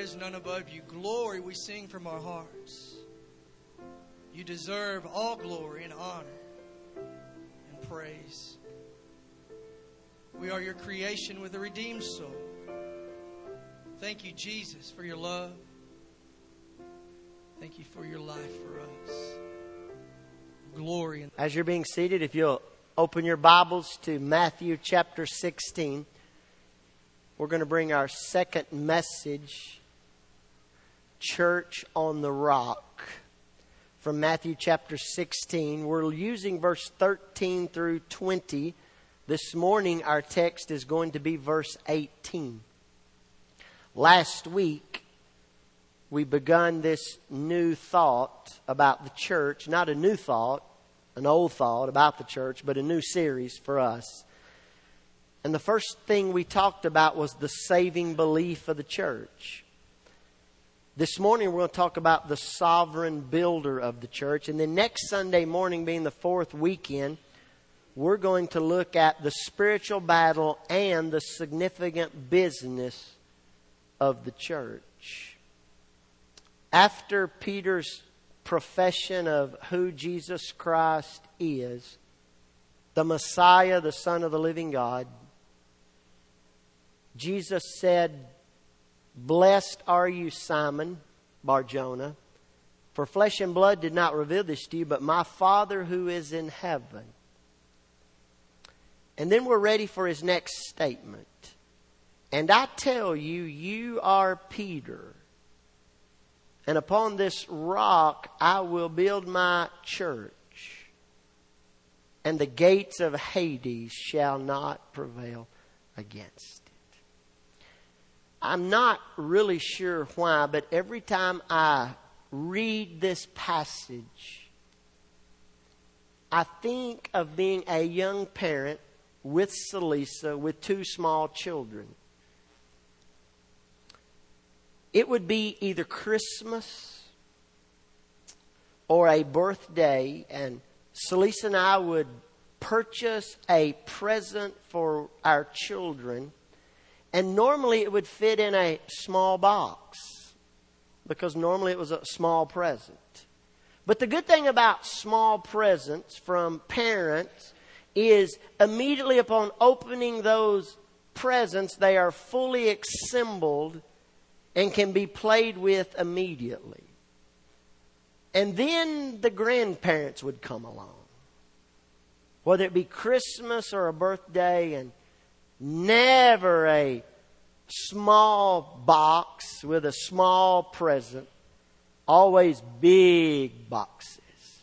is none above you. Glory we sing from our hearts. You deserve all glory and honor and praise. We are your creation with a redeemed soul. Thank you, Jesus, for your love. Thank you for your life for us. Glory. As you're being seated, if you'll open your Bibles to Matthew chapter 16, we're going to bring our second message, Church on the Rock, from Matthew chapter 16. We're using verse 13 through 20. This morning, our text is going to be verse 18. Last week, we begun this new thought about the church. Not a new thought, an old thought about the church, but a new series for us. And the first thing we talked about was the saving belief of the church. This morning we're going to talk about the sovereign builder of the church. And then next Sunday morning, being the fourth weekend, we're going to look at the spiritual battle and the significant business of the church. After Peter's profession of who Jesus Christ is, the Messiah, the Son of the living God, Jesus said, "Blessed are you, Simon Bar-Jonah, for flesh and blood did not reveal this to you, but my Father who is in heaven." And then we're ready for his next statement. "And I tell you, you are Peter. And upon this rock I will build my church, and the gates of Hades shall not prevail against it." I'm not really sure why, but every time I read this passage, I think of being a young parent with Celisa with two small children. It would be either Christmas or a birthday, and Celisa and I would purchase a present for our children, and normally it would fit in a small box because normally it was a small present. But the good thing about small presents from parents is immediately upon opening those presents, they are fully assembled and can be played with immediately. And then the grandparents would come along, whether it be Christmas or a birthday, and never a small box with a small present, always big boxes.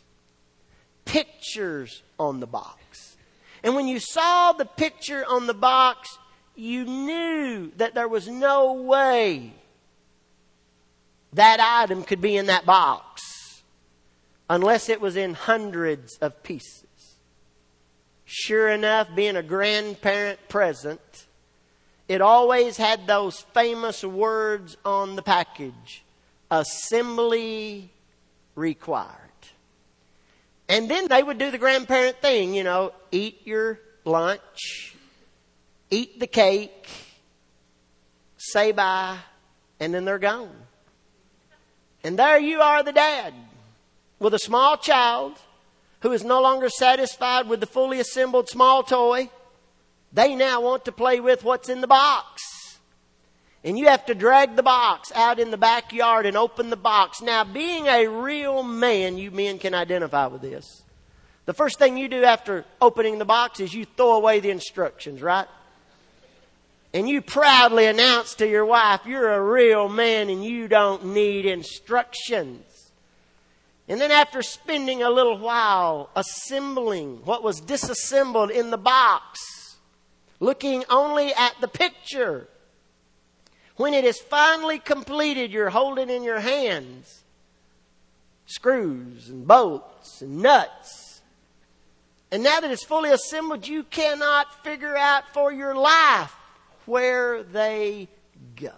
Pictures on the box. And when you saw the picture on the box, you knew that there was no way that item could be in that box unless it was in hundreds of pieces. Sure enough, being a grandparent present, it always had those famous words on the package: assembly required. And then they would do the grandparent thing, eat your lunch, eat the cake, say bye, and then they're gone. And there you are, the dad, with a small child who is no longer satisfied with the fully assembled small toy. They now want to play with what's in the box. And you have to drag the box out in the backyard and open the box. Now, being a real man, you men can identify with this. The first thing you do after opening the box is you throw away the instructions, right? And you proudly announce to your wife, you're a real man and you don't need instructions. And then after spending a little while assembling what was disassembled in the box, looking only at the picture, when it is finally completed, you're holding in your hands screws and bolts and nuts. And now that it's fully assembled, you cannot figure out for your life where they go.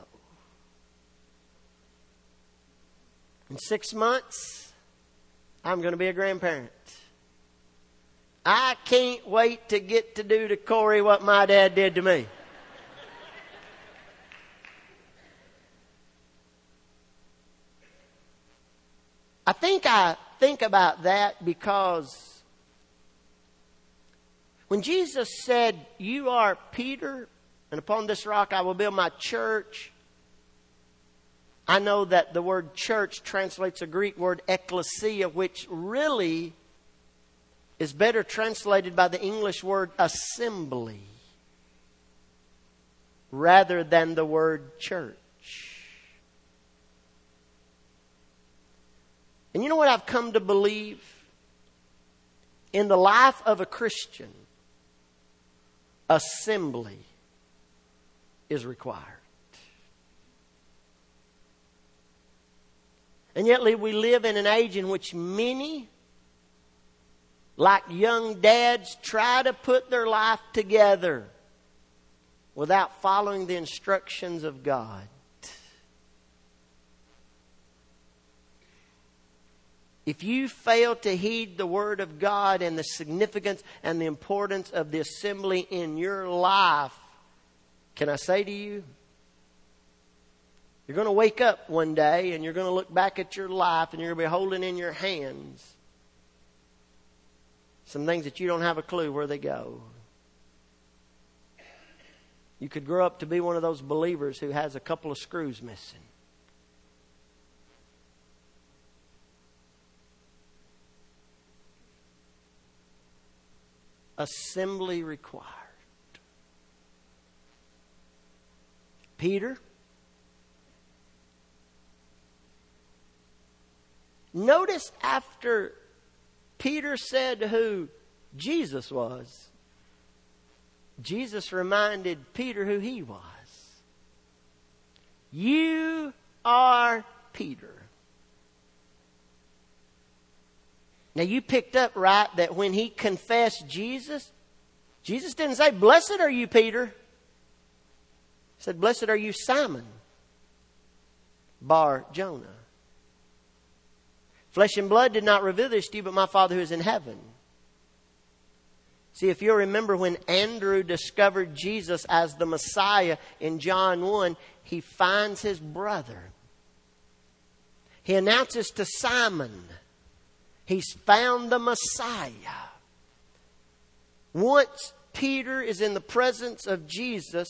In 6 months, I'm going to be a grandparent. I can't wait to get to do to Corey what my dad did to me. I think about that because when Jesus said, "You are Peter, and upon this rock I will build my church," I know that the word church translates a Greek word ekklesia, which really is better translated by the English word assembly rather than the word church. And you know what I've come to believe? In the life of a Christian, assembly is required. And yet we live in an age in which many, like young dads, try to put their life together without following the instructions of God. If you fail to heed the Word of God and the significance and the importance of the assembly in your life, can I say to you, you're going to wake up one day and you're going to look back at your life and you're going to be holding in your hands some things that you don't have a clue where they go. You could grow up to be one of those believers who has a couple of screws missing. Assembly required. Peter, notice after Peter said who Jesus was, Jesus reminded Peter who he was. You are Peter. Now you picked up right that when he confessed Jesus, Jesus didn't say, "Blessed are you, Peter." He said, "Blessed are you, Simon Bar Jonah. Flesh and blood did not reveal this to you, but my Father who is in heaven." See, if you'll remember when Andrew discovered Jesus as the Messiah in John 1, he finds his brother. He announces to Simon, he's found the Messiah. Once Peter is in the presence of Jesus,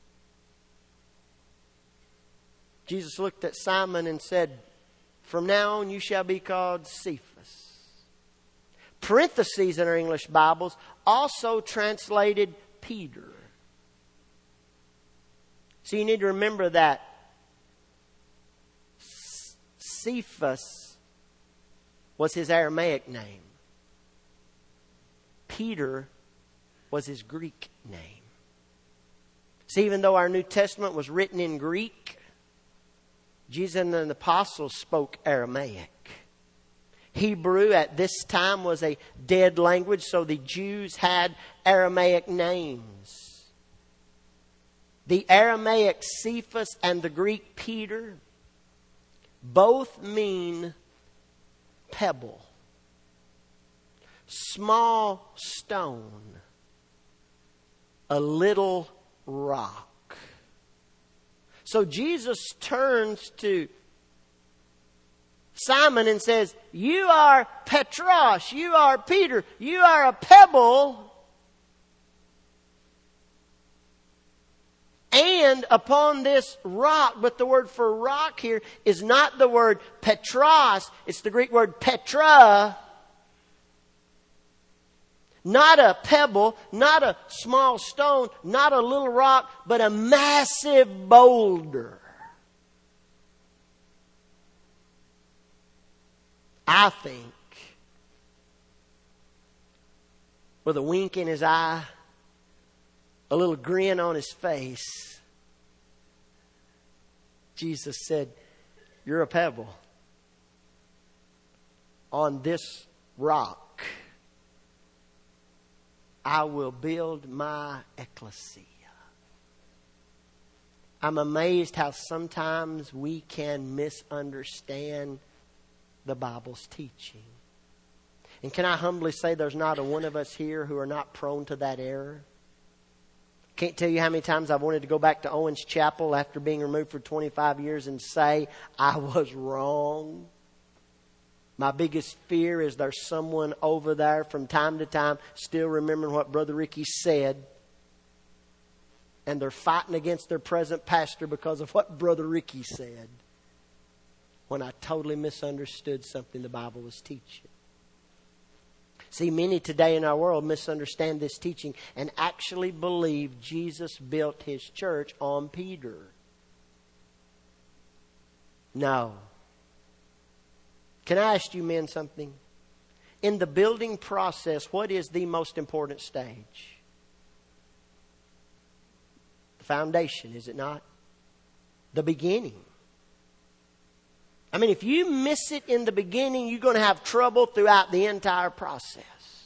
Jesus looked at Simon and said, "From now on you shall be called Cephas." Parentheses in our English Bibles also translated Peter. So you need to remember that Cephas was his Aramaic name. Peter was his Greek name. See, even though our New Testament was written in Greek, Jesus and the apostles spoke Aramaic. Hebrew at this time was a dead language, so the Jews had Aramaic names. The Aramaic Cephas and the Greek Peter both mean pebble, small stone, a little rock. So Jesus turns to Simon and says, "You are Petros, you are Peter, you are a pebble. And upon this rock," but the word for rock here is not the word Petros, it's the Greek word Petra. Not a pebble, not a small stone, not a little rock, but a massive boulder. I think, with a wink in his eye, a little grin on his face, Jesus said, "You're a pebble. On this rock, I will build my ecclesia." I'm amazed how sometimes we can misunderstand the Bible's teaching. And can I humbly say there's not a one of us here who are not prone to that error? Can't tell you how many times I've wanted to go back to Owens Chapel after being removed for 25 years and say, I was wrong. My biggest fear is there's someone over there from time to time still remembering what Brother Ricky said. And they're fighting against their present pastor because of what Brother Ricky said. When I totally misunderstood something the Bible was teaching. See, many today in our world misunderstand this teaching and actually believe Jesus built His church on Peter. No. Can I ask you men something? In the building process, what is the most important stage? The foundation, is it not? The beginning. I mean, if you miss it in the beginning, you're going to have trouble throughout the entire process.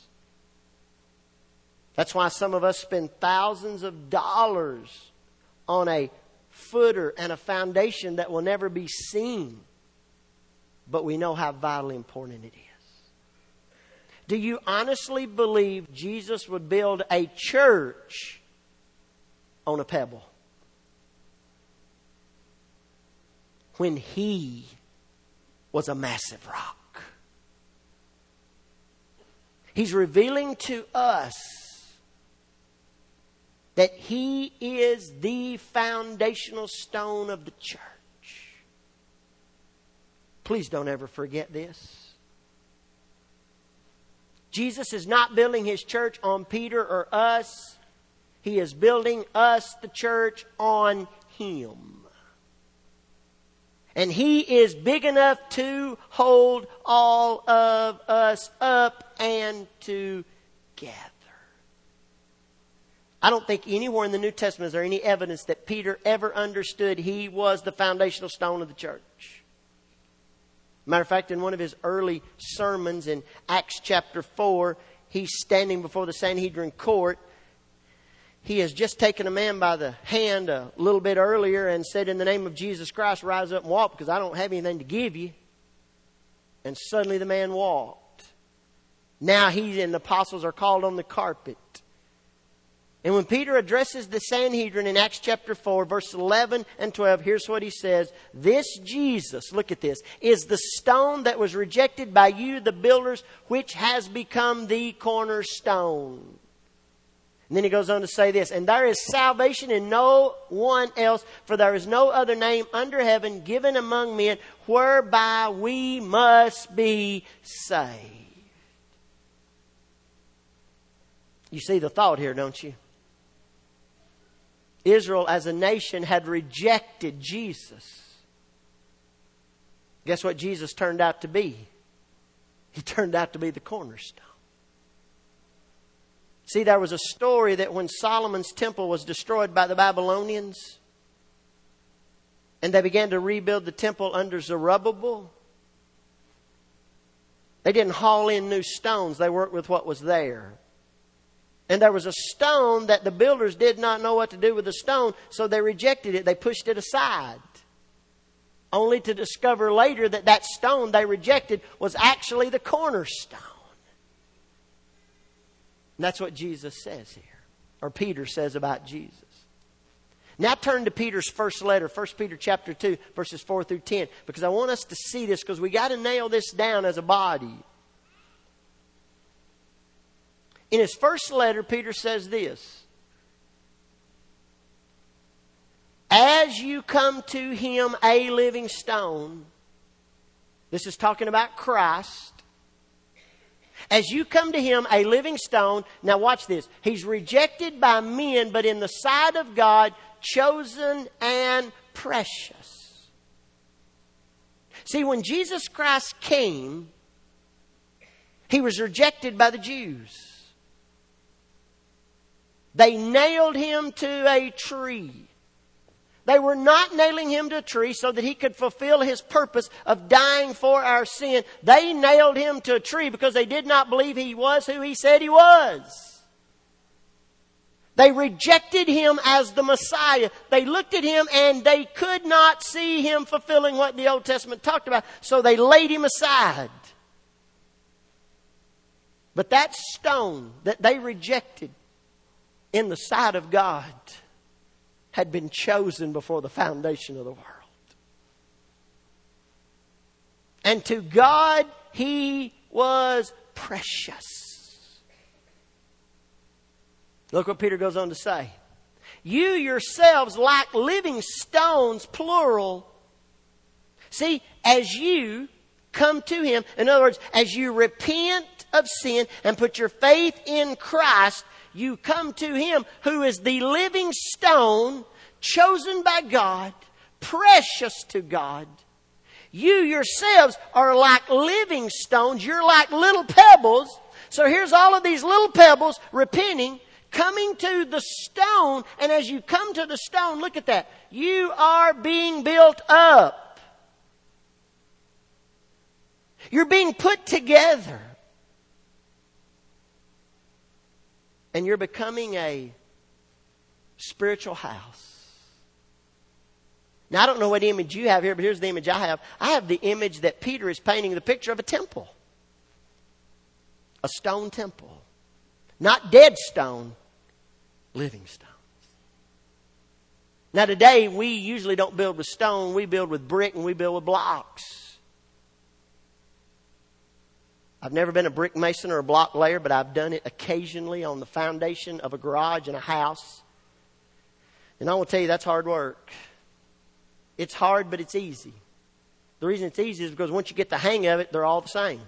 That's why some of us spend thousands of dollars on a footer and a foundation that will never be seen. But we know how vitally important it is. Do you honestly believe Jesus would build a church on a pebble? When He was a massive rock. He's revealing to us that He is the foundational stone of the church. Please don't ever forget this. Jesus is not building His church on Peter or us. He is building us, the church, on Him. And He is big enough to hold all of us up and together. I don't think anywhere in the New Testament is there any evidence that Peter ever understood he was the foundational stone of the church. Matter of fact, in one of his early sermons in Acts chapter 4, he's standing before the Sanhedrin court. He has just taken a man by the hand a little bit earlier and said, "In the name of Jesus Christ, rise up and walk, because I don't have anything to give you." And suddenly the man walked. Now he and the apostles are called on the carpet. And when Peter addresses the Sanhedrin in Acts chapter 4, verse 11 and 12, here's what he says. "This Jesus," look at this, "is the stone that was rejected by you, the builders, which has become the cornerstone." And then he goes on to say this, "And there is salvation in no one else, for there is no other name under heaven given among men whereby we must be saved." You see the thought here, don't you? Israel as a nation had rejected Jesus. Guess what Jesus turned out to be? He turned out to be the cornerstone. See, there was a story that when Solomon's temple was destroyed by the Babylonians, and they began to rebuild the temple under Zerubbabel, they didn't haul in new stones. They worked with what was there. And there was a stone that the builders did not know what to do with the stone, so they rejected it. They pushed it aside. Only to discover later that that stone they rejected was actually the cornerstone. And that's what Jesus says here. Or Peter says about Jesus. Now turn to Peter's first letter, 1 Peter chapter 2, verses 4 through 10. Because I want us to see this, because we got to nail this down as a body. In his first letter, Peter says this. "As you come to Him, a living stone," this is talking about Christ. "As you come to Him, a living stone," now watch this, "He's rejected by men, but in the sight of God, chosen and precious." See, when Jesus Christ came, He was rejected by the Jews. They nailed Him to a tree. They were not nailing Him to a tree so that He could fulfill His purpose of dying for our sin. They nailed Him to a tree because they did not believe He was who He said He was. They rejected Him as the Messiah. They looked at Him and they could not see Him fulfilling what the Old Testament talked about, so they laid Him aside. But that stone that they rejected in the sight of God had been chosen before the foundation of the world. And to God he was precious. Look what Peter goes on to say. You yourselves, like living stones, plural. See, as you come to him, in other words, as you repent of sin and put your faith in Christ, you come to him who is the living stone, chosen by God, precious to God. You yourselves are like living stones. You're like little pebbles. So here's all of these little pebbles repenting, coming to the stone. And as you come to the stone, look at that. You are being built up. You're being put together. And you're becoming a spiritual house. Now, I don't know what image you have here, but here's the image I have. I have the image that Peter is painting, the picture of a temple. A stone temple. Not dead stone, living stones. Now, today, we usually don't build with stone. We build with brick and we build with blocks. I've never been a brick mason or a block layer, but I've done it occasionally on the foundation of a garage and a house. And I will tell you, that's hard work. It's hard, but it's easy. The reason it's easy is because once you get the hang of it, they're all the same.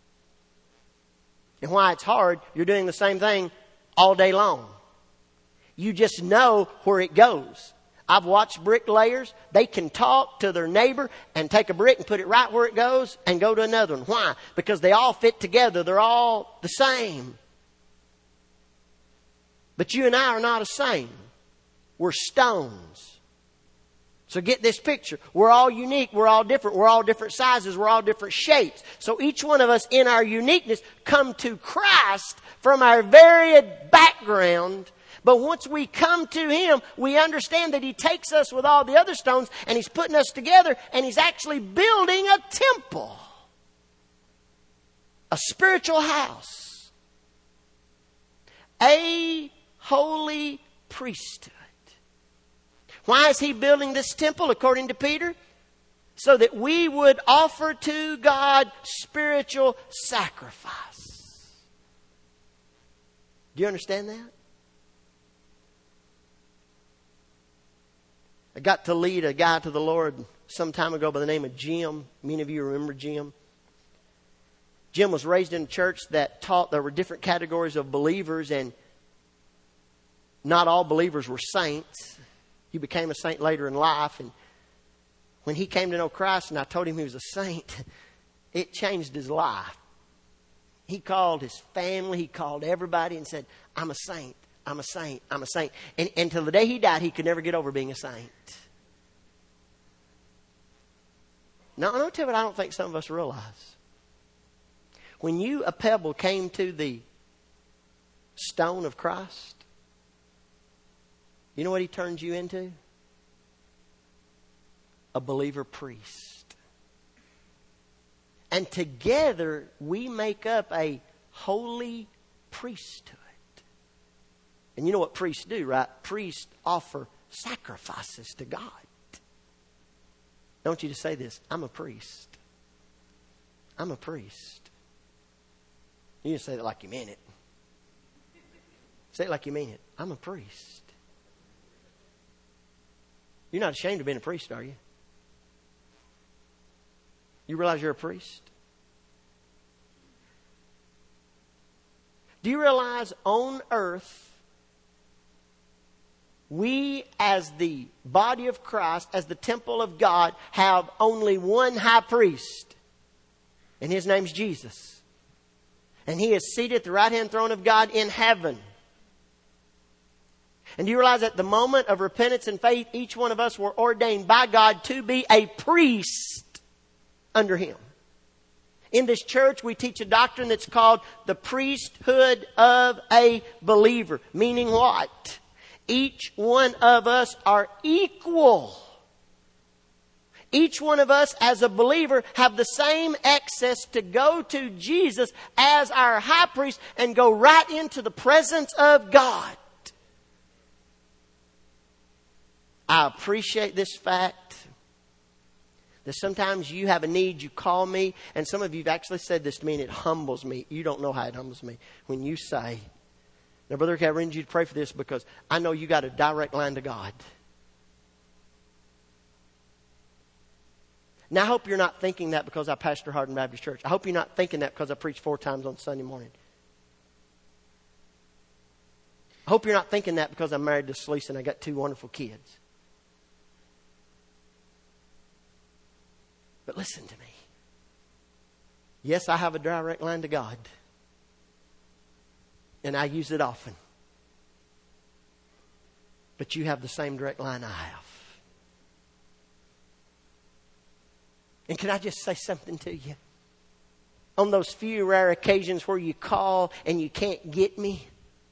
And why it's hard, you're doing the same thing all day long. You just know where it goes. I've watched bricklayers. They can talk to their neighbor and take a brick and put it right where it goes and go to another one. Why? Because they all fit together. They're all the same. But you and I are not the same. We're stones. So get this picture. We're all unique. We're all different. We're all different sizes. We're all different shapes. So each one of us in our uniqueness come to Christ from our varied background. But once we come to him, we understand that he takes us with all the other stones and he's putting us together and he's actually building a temple. A spiritual house. A holy priesthood. Why is he building this temple according to Peter? So that we would offer to God spiritual sacrifice. Do you understand that? I got to lead a guy to the Lord some time ago by the name of Jim. Many of you remember Jim. Jim was raised in a church that taught there were different categories of believers, and not all believers were saints. He became a saint later in life, and when he came to know Christ and I told him he was a saint, it changed his life. He called his family, he called everybody and said, I'm a saint, I'm a saint, I'm a saint. And until the day he died, he could never get over being a saint. Now, I'll tell you what I don't think some of us realize. When you, a pebble, came to the stone of Christ, you know what he turns you into? A believer priest. And together we make up a holy priesthood. And you know what priests do, right? Priests offer sacrifices to God. Don't you just say this, I'm a priest. I'm a priest. You just say it like you mean it. Say it like you mean it. I'm a priest. You're not ashamed of being a priest, are you? You realize you're a priest? Do you realize on earth, we as the body of Christ, as the temple of God, have only one high priest. And his name's Jesus. And he is seated at the right-hand throne of God in heaven. And do you realize at the moment of repentance and faith, each one of us were ordained by God to be a priest under him. In this church, we teach a doctrine that's called the priesthood of a believer. Meaning what? Each one of us are equal. Each one of us as a believer have the same access to go to Jesus as our high priest and go right into the presence of God. I appreciate this fact That sometimes you have a need, you call me, and some of you have actually said this to me, and it humbles me. You don't know how it humbles me. When you say, now, Brother Rick, I need you to pray for this because I know you got a direct line to God. Now, I hope you're not thinking that because I pastor Hardin Baptist Church. I hope you're not thinking that because I preach 4 times on Sunday morning. I hope you're not thinking that because I'm married to Celeste and I got 2 wonderful kids. But listen to me. Yes, I have a direct line to God. And I use it often. But you have the same direct line I have. And can I just say something to you? On those few rare occasions where you call and you can't get me,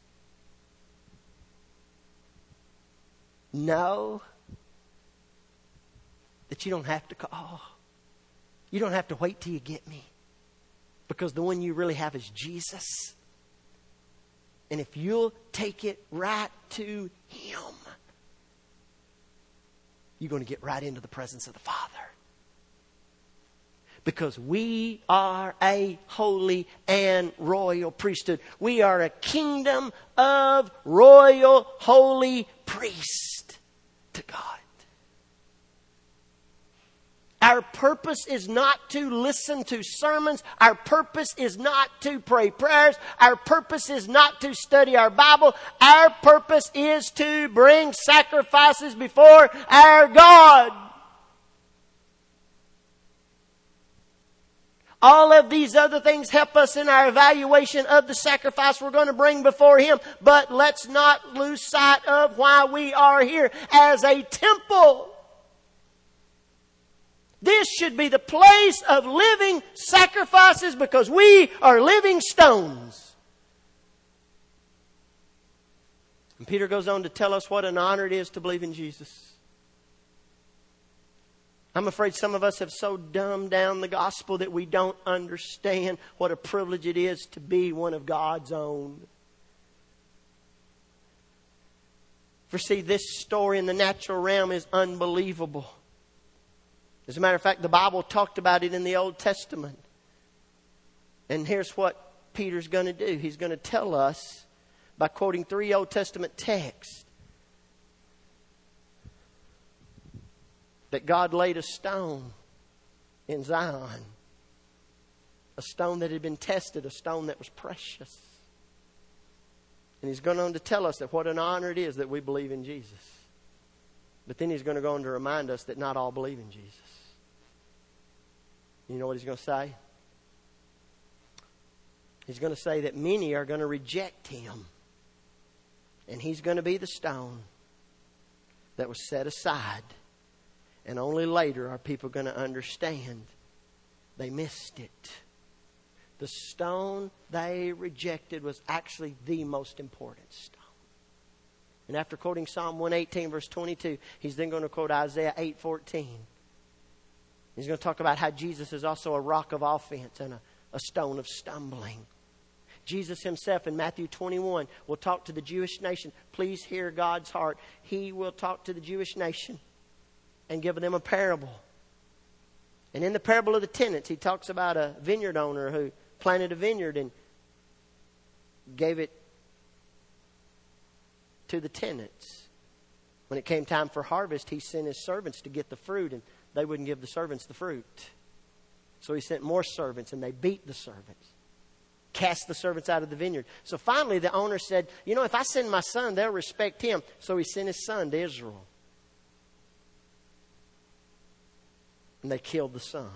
know that you don't have to call. You don't have to wait till you get me. Because the one you really have is Jesus. And if you'll take it right to Him, you're going to get right into the presence of the Father. Because we are a holy and royal priesthood. We are a kingdom of royal holy priests to God. Our purpose is not to listen to sermons. Our purpose is not to pray prayers. Our purpose is not to study our Bible. Our purpose is to bring sacrifices before our God. All of these other things help us in our evaluation of the sacrifice we're going to bring before Him. But let's not lose sight of why we are here as a temple. This should be the place of living sacrifices because we are living stones. And Peter goes on to tell us what an honor it is to believe in Jesus. I'm afraid some of us have so dumbed down the gospel that we don't understand what a privilege it is to be one of God's own. For see, this story in the natural realm is unbelievable. As a matter of fact, the Bible talked about it in the Old Testament. And here's what Peter's going to do. He's going to tell us by quoting 3 Old Testament texts that God laid a stone in Zion. A stone that had been tested, a stone that was precious. And He's going on to tell us that what an honor it is that we believe in Jesus. But then He's going to go on to remind us that not all believe in Jesus. You know what He's going to say? He's going to say that many are going to reject Him. And He's going to be the stone that was set aside. And only later are people going to understand they missed it. The stone they rejected was actually the most important stone. And after quoting Psalm 118 verse 22, he's then going to quote Isaiah 8:14. He's going to talk about how Jesus is also a rock of offense and a stone of stumbling. Jesus Himself in Matthew 21 will talk to the Jewish nation. Please hear God's heart. He will talk to the Jewish nation and give them a parable. And in the parable of the tenants, He talks about a vineyard owner who planted a vineyard and gave it to the tenants. When it came time for harvest, He sent His servants to get the fruit, and they wouldn't give the servants the fruit. So He sent more servants, and they beat the servants. Cast the servants out of the vineyard. So finally the owner said, you know, if I send my son, they'll respect him. So He sent His son to Israel. And they killed the son.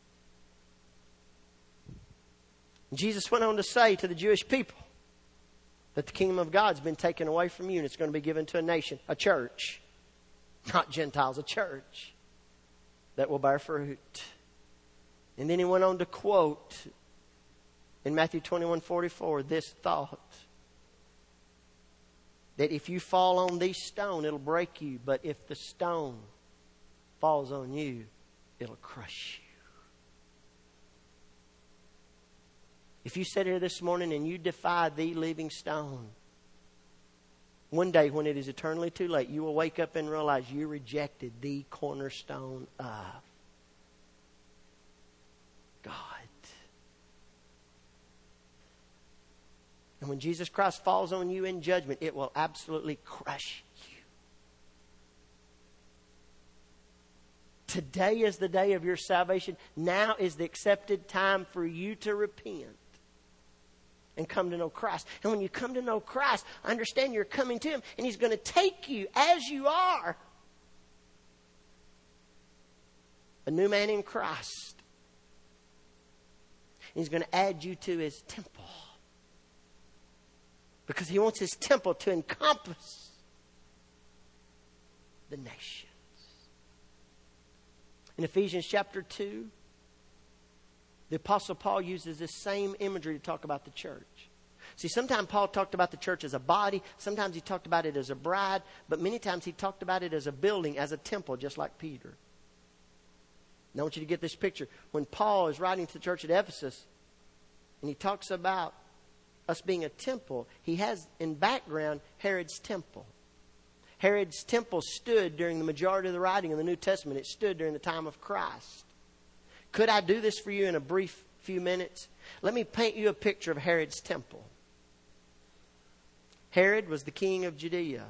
Jesus went on to say to the Jewish people that the kingdom of God's been taken away from you and it's going to be given to a nation, a church. Not Gentiles, a church that will bear fruit. And then He went on to quote in Matthew 21:44 this thought. That if you fall on this stone, it'll break you. But if the stone falls on you, it'll crush you. If you sit here this morning and you defy the living stone, one day when it is eternally too late, you will wake up and realize you rejected the cornerstone of God. And when Jesus Christ falls on you in judgment, it will absolutely crush you. Today is the day of your salvation. Now is the accepted time for you to repent and come to know Christ. And when you come to know Christ, understand you're coming to Him, and He's going to take you as you are, a new man in Christ. And He's going to add you to His temple, because He wants His temple to encompass the nations. In Ephesians chapter 2, the Apostle Paul uses this same imagery to talk about the church. See, sometimes Paul talked about the church as a body. Sometimes he talked about it as a bride. But many times he talked about it as a building, as a temple, just like Peter. Now I want you to get this picture. When Paul is writing to the church at Ephesus, and he talks about us being a temple, he has in background Herod's temple. Herod's temple stood during the majority of the writing in the New Testament. It stood during the time of Christ. Could I do this for you in a brief few minutes? Let me paint you a picture of Herod's temple. Herod was the king of Judea.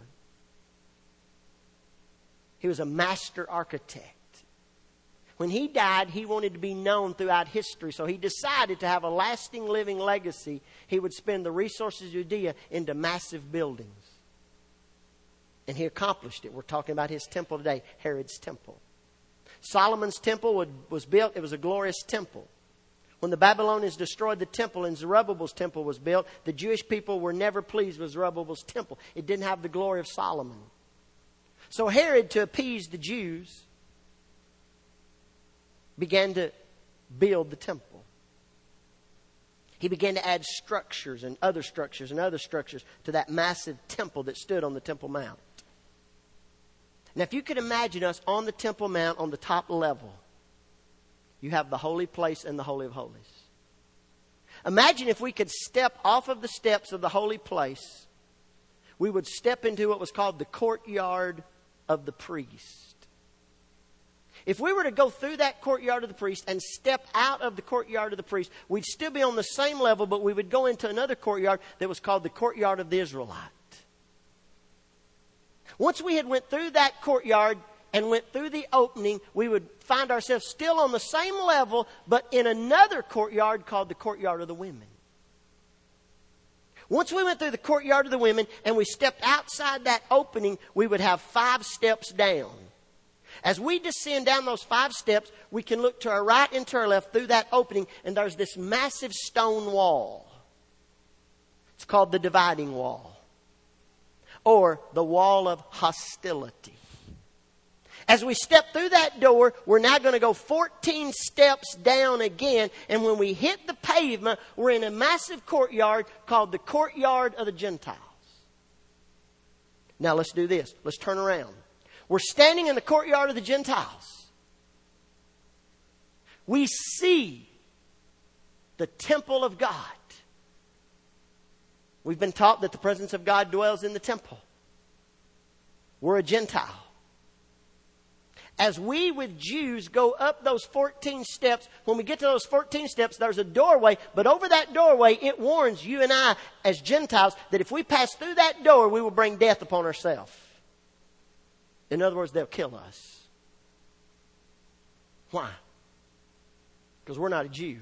He was a master architect. When he died, he wanted to be known throughout history, so he decided to have a lasting living legacy. He would spend the resources of Judea into massive buildings. And he accomplished it. We're talking about his temple today, Herod's temple. Solomon's temple was built. It was a glorious temple. When the Babylonians destroyed the temple and Zerubbabel's temple was built, the Jewish people were never pleased with Zerubbabel's temple. It didn't have the glory of Solomon. So Herod, to appease the Jews, began to build the temple. He began to add structures and other structures and other structures to that massive temple that stood on the Temple Mount. Now, if you could imagine us on the Temple Mount on the top level, you have the holy place and the Holy of Holies. Imagine if we could step off of the steps of the holy place, we would step into what was called the courtyard of the priest. If we were to go through that courtyard of the priest and step out of the courtyard of the priest, we'd still be on the same level, but we would go into another courtyard that was called the courtyard of the Israelite. Once we had went through that courtyard and went through the opening, we would find ourselves still on the same level, but in another courtyard called the courtyard of the women. Once we went through the courtyard of the women and we stepped outside that opening, we would have 5 steps down. As we descend down those 5 steps, we can look to our right and to our left through that opening, and there's this massive stone wall. It's called the dividing wall, or the wall of hostility. As we step through that door, we're now going to go 14 steps down again. And when we hit the pavement, we're in a massive courtyard called the courtyard of the Gentiles. Now let's do this. Let's turn around. We're standing in the courtyard of the Gentiles. We see the temple of God. We've been taught that the presence of God dwells in the temple. We're a Gentile. As we with Jews go up those 14 steps, when we get to those 14 steps, there's a doorway. But over that doorway, it warns you and I as Gentiles that if we pass through that door, we will bring death upon ourselves. In other words, they'll kill us. Why? Because we're not a Jew.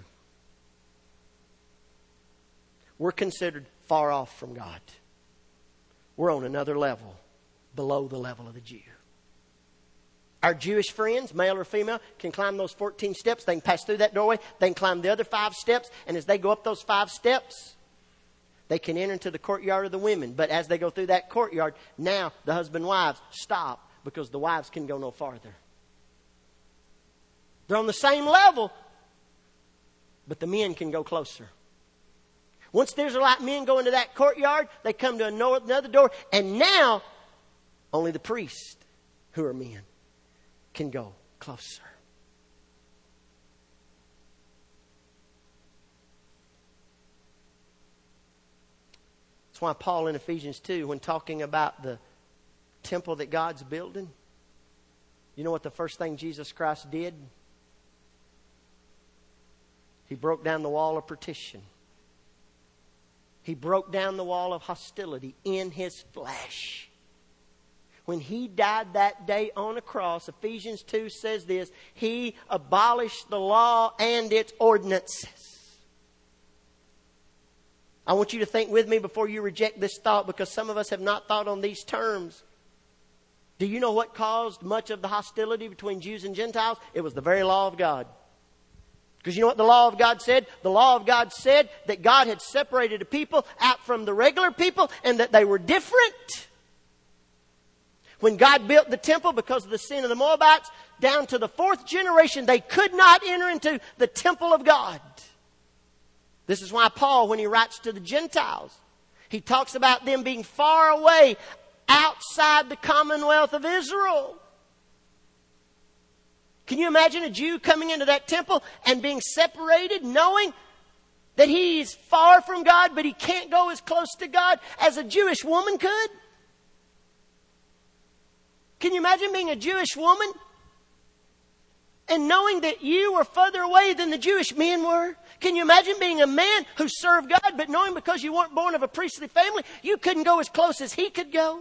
We're considered far off from God. We're on another level, below the level of the Jew. Our Jewish friends, male or female, can climb those 14 steps. They can pass through that doorway. They can climb the other 5 steps. And as they go up those 5 steps, they can enter into the courtyard of the women. But as they go through that courtyard, now the husband and wives stop, because the wives can go no farther. They're on the same level, but the men can go closer. Once there's a lot of men go into that courtyard, they come to another door, and now only the priests, who are men, can go closer. That's why Paul in Ephesians 2, when talking about the temple that God's building, you know what the first thing Jesus Christ did? He broke down the wall of partition. He broke down the wall of hostility in His flesh. When He died that day on a cross, Ephesians 2 says this, He abolished the law and its ordinances. I want you to think with me before you reject this thought, because some of us have not thought on these terms. Do you know what caused much of the hostility between Jews and Gentiles? It was the very law of God. Because you know what the law of God said? The law of God said that God had separated a people out from the regular people and that they were different. When God built the temple because of the sin of the Moabites, down to the 4th generation, they could not enter into the temple of God. This is why Paul, when he writes to the Gentiles, he talks about them being far away outside the commonwealth of Israel. Can you imagine a Jew coming into that temple and being separated, knowing that he's far from God, but he can't go as close to God as a Jewish woman could? Can you imagine being a Jewish woman and knowing that you were further away than the Jewish men were? Can you imagine being a man who served God, but knowing because you weren't born of a priestly family, you couldn't go as close as he could go?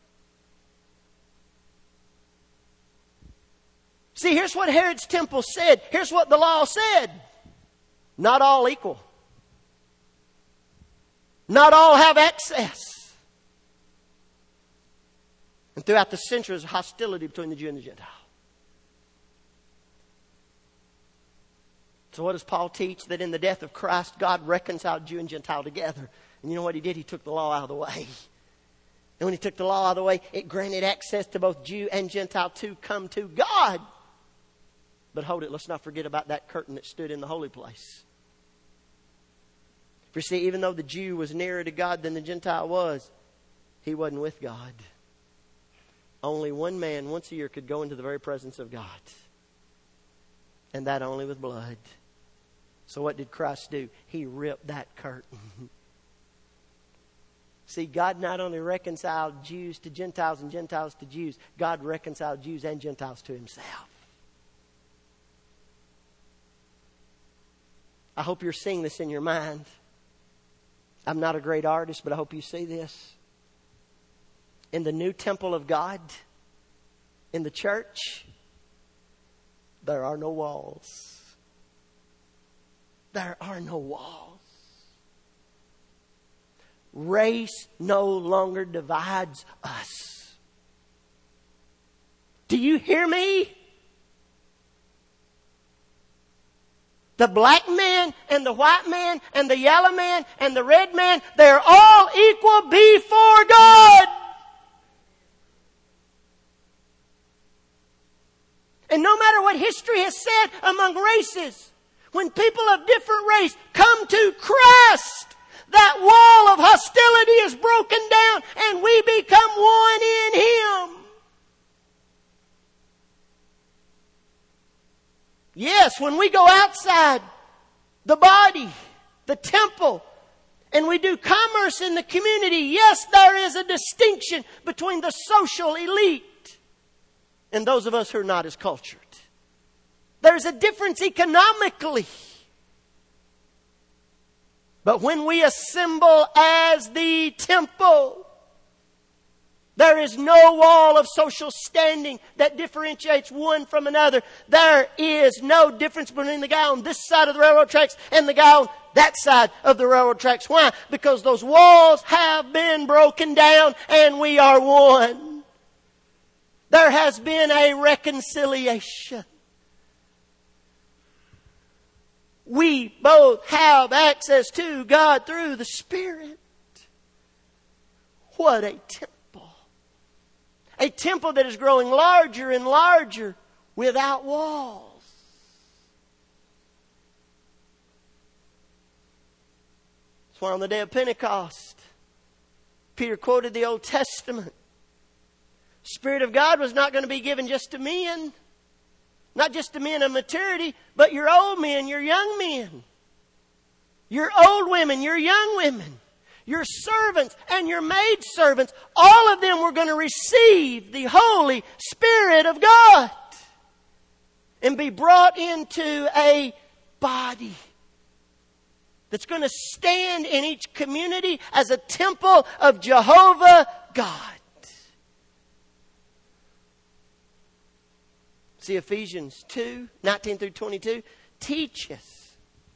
See, here's what Herod's temple said. Here's what the law said. Not all equal. Not all have access. And throughout the centuries, hostility between the Jew and the Gentile. So what does Paul teach? That in the death of Christ, God reconciled Jew and Gentile together. And you know what He did? He took the law out of the way. And when He took the law out of the way, it granted access to both Jew and Gentile to come to God. But hold it, let's not forget about that curtain that stood in the holy place. For you see, even though the Jew was nearer to God than the Gentile was, he wasn't with God. Only one man once a year could go into the very presence of God. And that only with blood. So what did Christ do? He ripped that curtain. See, God not only reconciled Jews to Gentiles and Gentiles to Jews, God reconciled Jews and Gentiles to Himself. I hope you're seeing this in your mind. I'm not a great artist, but I hope you see this. In the new temple of God, in the church, there are no walls. There are no walls. Race no longer divides us. Do you hear me? The black man and the white man and the yellow man and the red man, they're all equal before God. And no matter what history has said among races, when people of different race come to Christ, that wall of hostility is broken down and we become one in Him. Yes, when we go outside the body, the temple, and we do commerce in the community, yes, there is a distinction between the social elite and those of us who are not as cultured. There's a difference economically. But when we assemble as the temple, there is no wall of social standing that differentiates one from another. There is no difference between the guy on this side of the railroad tracks and the guy on that side of the railroad tracks. Why? Because those walls have been broken down and we are one. There has been a reconciliation. We both have access to God through the Spirit. What a temple. A temple that is growing larger and larger without walls. That's why on the day of Pentecost, Peter quoted the Old Testament. Spirit of God was not going to be given just to men. Not just to men of maturity, but your old men, your young men. Your old women, your young women. Your servants and your maidservants, all of them were going to receive the Holy Spirit of God and be brought into a body that's going to stand in each community as a temple of Jehovah God. See, Ephesians 2, 19 through 22 teach us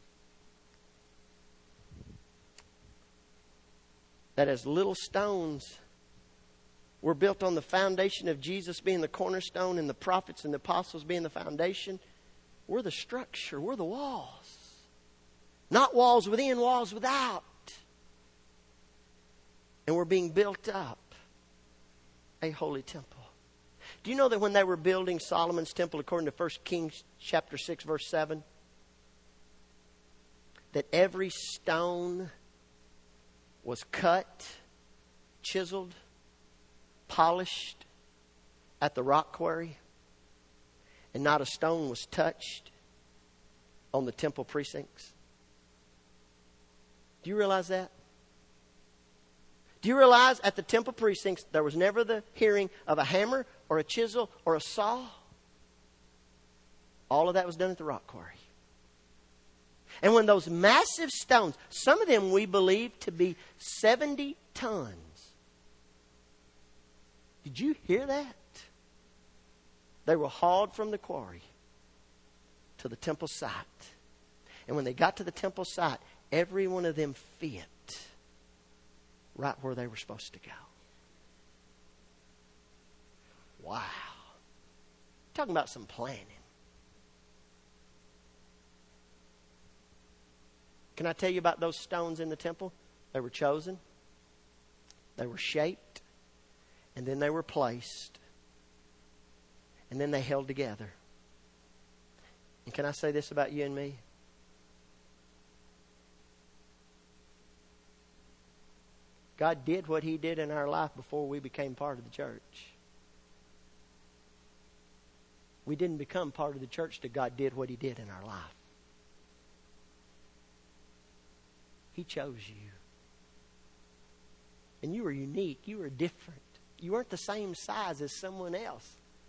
that as little stones, we're built on the foundation of Jesus being the cornerstone and the prophets and the apostles being the foundation. We're the structure. We're the walls. Not walls within, walls without. And we're being built up a holy temple. Do you know that when they were building Solomon's temple, according to 1 Kings chapter 6, verse 7, that every stone was cut, chiseled, polished at the rock quarry, and not a stone was touched on the temple precincts? Do you realize that? Do you realize at the temple precincts there was never the hearing of a hammer or a chisel or a saw? All of that was done at the rock quarry. And when those massive stones, some of them we believe to be 70 tons. Did you hear that? They were hauled from the quarry to the temple site. And when they got to the temple site, every one of them fit right where they were supposed to go. Wow. Talking about some planning. Can I tell you about those stones in the temple? They were chosen, they were shaped, and then they were placed, and then they held together. And can I say this about you and me? God did what He did in our life before we became part of the church. We didn't become part of the church till God did what He did in our life. He chose you. And you were unique. You were different. You weren't the same size as someone else.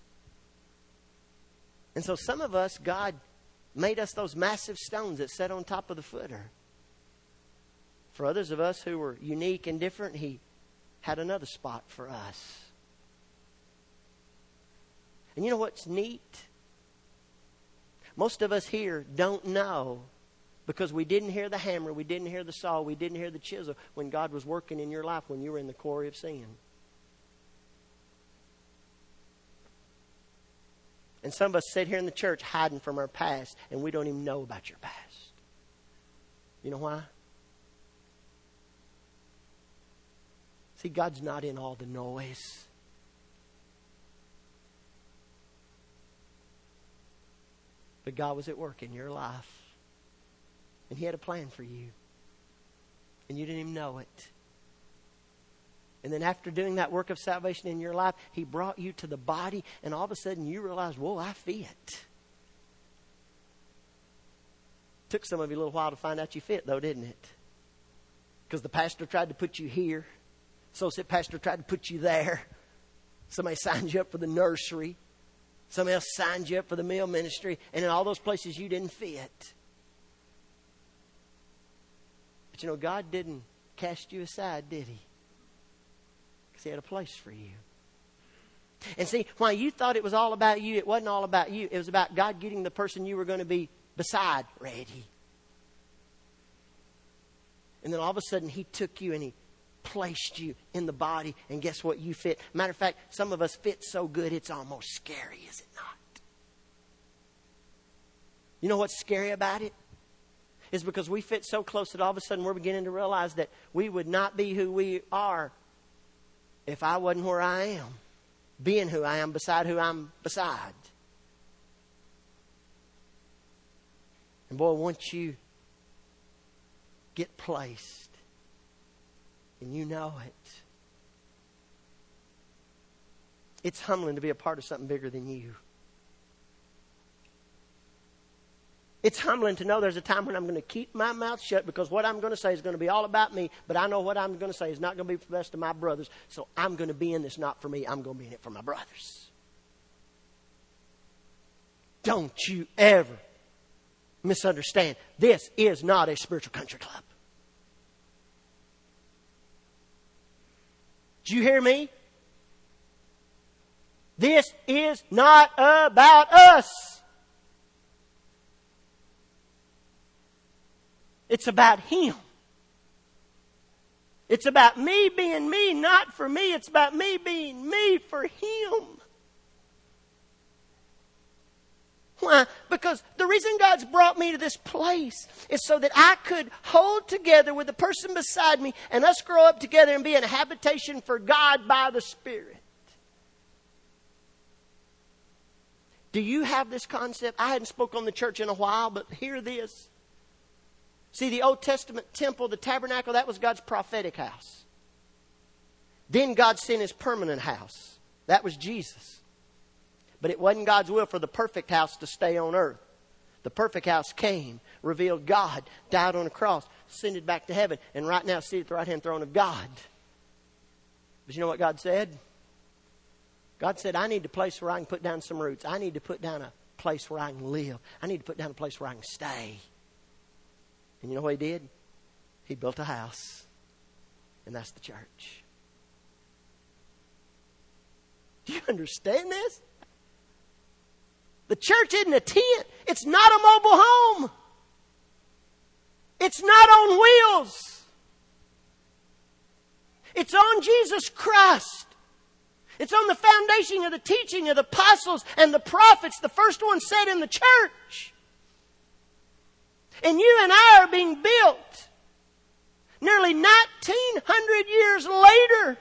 And so some of us, God made us those massive stones that sat on top of the footer. For others of us who were unique and different, He had another spot for us. And you know what's neat? Most of us here don't know, because we didn't hear the hammer, we didn't hear the saw, we didn't hear the chisel when God was working in your life when you were in the quarry of sin. And some of us sit here in the church hiding from our past, and we don't even know about your past. You know why? See, God's not in all the noise. But God was at work in your life. And He had a plan for you. And you didn't even know it. And then after doing that work of salvation in your life, He brought you to the body, and all of a sudden you realize, whoa, I fit. Took some of you a little while to find out you fit, though, didn't it? Because the pastor tried to put you here. Associate pastor tried to put you there. Somebody signed you up for the nursery. Somebody else signed you up for the meal ministry. And in all those places you didn't fit. But you know, God didn't cast you aside, did He? Because He had a place for you. And see, while you thought it was all about you, it wasn't all about you. It was about God getting the person you were going to be beside ready. And then all of a sudden He took you and He placed you in the body, and guess what? You fit. Matter of fact, some of us fit so good it's almost scary, is it not? You know what's scary about it? Is because we fit so close that all of a sudden we're beginning to realize that we would not be who we are if I wasn't where I am, being who I am beside who I'm beside. And boy, once you get placed, and you know it, it's humbling to be a part of something bigger than you. It's humbling to know there's a time when I'm going to keep my mouth shut because what I'm going to say is going to be all about me, but I know what I'm going to say is not going to be for the best of my brothers, so I'm going to be in this not for me, I'm going to be in it for my brothers. Don't you ever misunderstand. This is not a spiritual country club. Do you hear me? This is not about us. It's about Him. It's about me being me, not for me. It's about me being me for Him. Why? Because the reason God's brought me to this place is so that I could hold together with the person beside me and us grow up together and be in a habitation for God by the Spirit. Do you have this concept? I hadn't spoken on the church in a while, but hear this. See, the Old Testament temple, the tabernacle, that was God's prophetic house. Then God sent His permanent house. That was Jesus. But it wasn't God's will for the perfect house to stay on earth. The perfect house came, revealed God, died on a cross, ascended back to heaven, and right now seated at the right-hand throne of God. But you know what God said? God said, I need a place where I can put down some roots. I need to put down a place where I can live. I need to put down a place where I can stay. And you know what He did? He built a house. And that's the church. Do you understand this? The church isn't a tent. It's not a mobile home. It's not on wheels. It's on Jesus Christ. It's on the foundation of the teaching of the apostles and the prophets, the first one said in the church. And you and I are being built nearly 1,900 years later.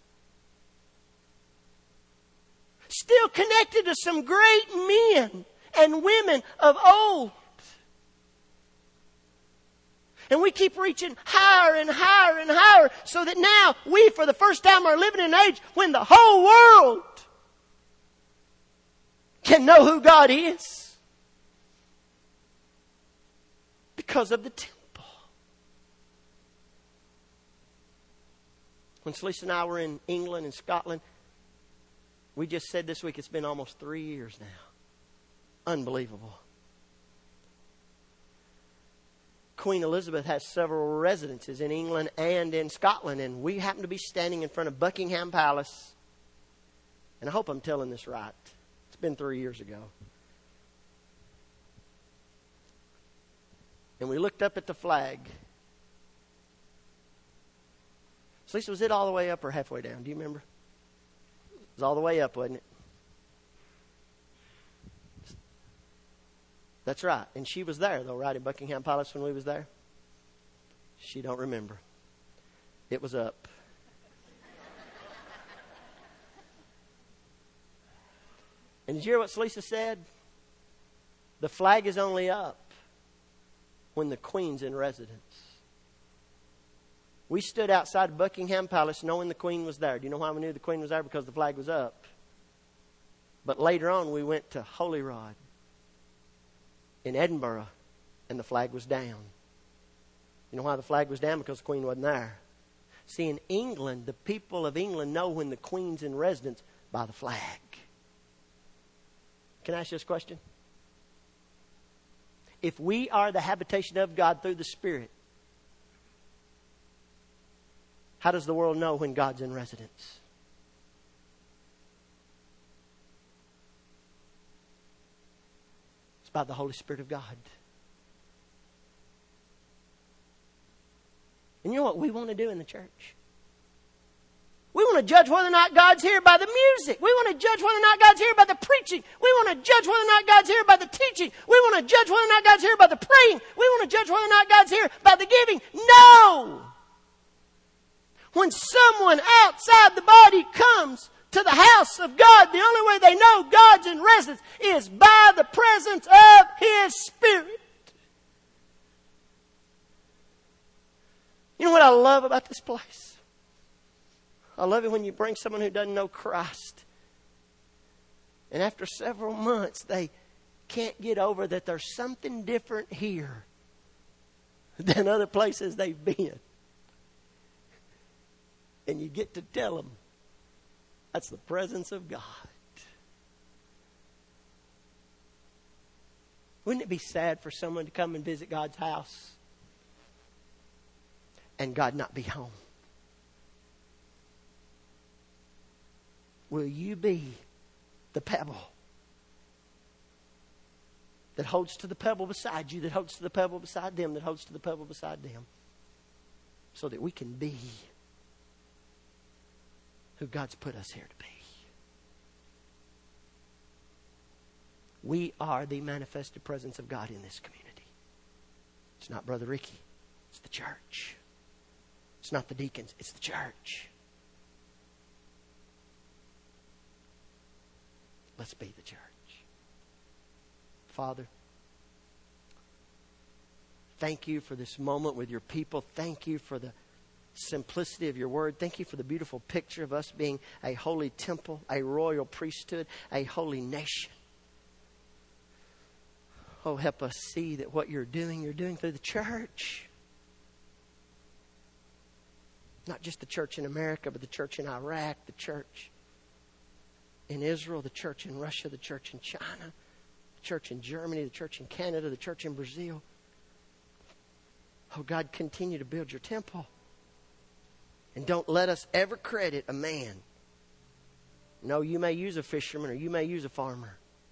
Still connected to some great men and women of old. And we keep reaching higher and higher and higher so that now we, for the first time, are living in an age when the whole world can know who God is because of the temple. When Celeste and I were in England and Scotland, we just said this week it's been almost 3 years now. Unbelievable. Queen Elizabeth has several residences in England and in Scotland, and we happen to be standing in front of Buckingham Palace. And I hope I'm telling this right. It's been 3 years ago. And we looked up at the flag. Lisa, was it all the way up or halfway down? Do you remember? It was all the way up, wasn't it? That's right. And she was there, though, right, in Buckingham Palace when we was there? She don't remember. It was up. And did you hear what Lisa said? The flag is only up when the Queen's in residence. We stood outside Buckingham Palace knowing the Queen was there. Do you know why we knew the Queen was there? Because the flag was up. But later on we went to Holyrood in Edinburgh and the flag was down. You know why the flag was down? Because the Queen wasn't there. See, in England, the people of England know when the Queen's in residence by the flag. Can I ask you this question? If we are the habitation of God through the Spirit, how does the world know when God's in residence? It's by the Holy Spirit of God. And you know what we want to do in the church? We want to judge whether or not God's here by the music. We want to judge whether or not God's here by the preaching. We want to judge whether or not God's here by the teaching. We want to judge whether or not God's here by the praying. We want to judge whether or not God's here by the giving. No! When someone outside the body comes to the house of God, the only way they know God's in residence is by the presence of His Spirit. You know what I love about this place? I love it when you bring someone who doesn't know Christ. And after several months, they can't get over that there's something different here than other places they've been. And you get to tell them, that's the presence of God. Wouldn't it be sad for someone to come and visit God's house and God not be home? Will you be the pebble that holds to the pebble beside you, that holds to the pebble beside them, that holds to the pebble beside them, so that we can be who God's put us here to be? We are the manifested presence of God in this community. It's not Brother Ricky. It's the church. It's not the deacons. It's the church. Let's be the church. Father, thank you for this moment with your people. Thank you for the simplicity of your word. Thank you for the beautiful picture of us being a holy temple, a royal priesthood, a holy nation. Oh, help us see that what you're doing through the church. Not just the church in America, but the church in Iraq, the church in Israel, the church in Russia, the church in China, the church in Germany, the church in Canada, the church in Brazil. Oh, God, continue to build your temple. And don't let us ever credit a man. No, you may use a fisherman or you may use a farmer.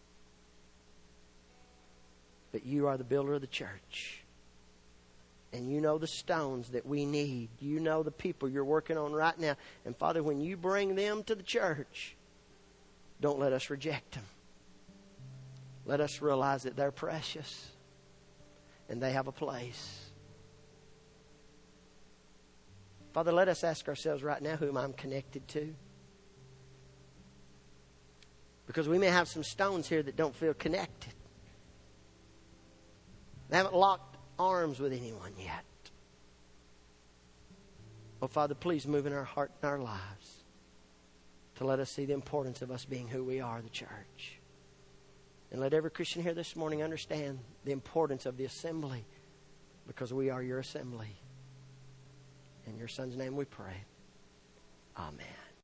But you are the builder of the church. And you know the stones that we need. You know the people you're working on right now. And Father, when you bring them to the church, don't let us reject them. Let us realize that they're precious and they have a place. Father, let us ask ourselves right now whom I'm connected to. Because we may have some stones here that don't feel connected. They haven't locked arms with anyone yet. Oh, Father, please move in our heart and our lives to let us see the importance of us being who we are, the church. And let every Christian here this morning understand the importance of the assembly, because we are your assembly. In your Son's name we pray. Amen.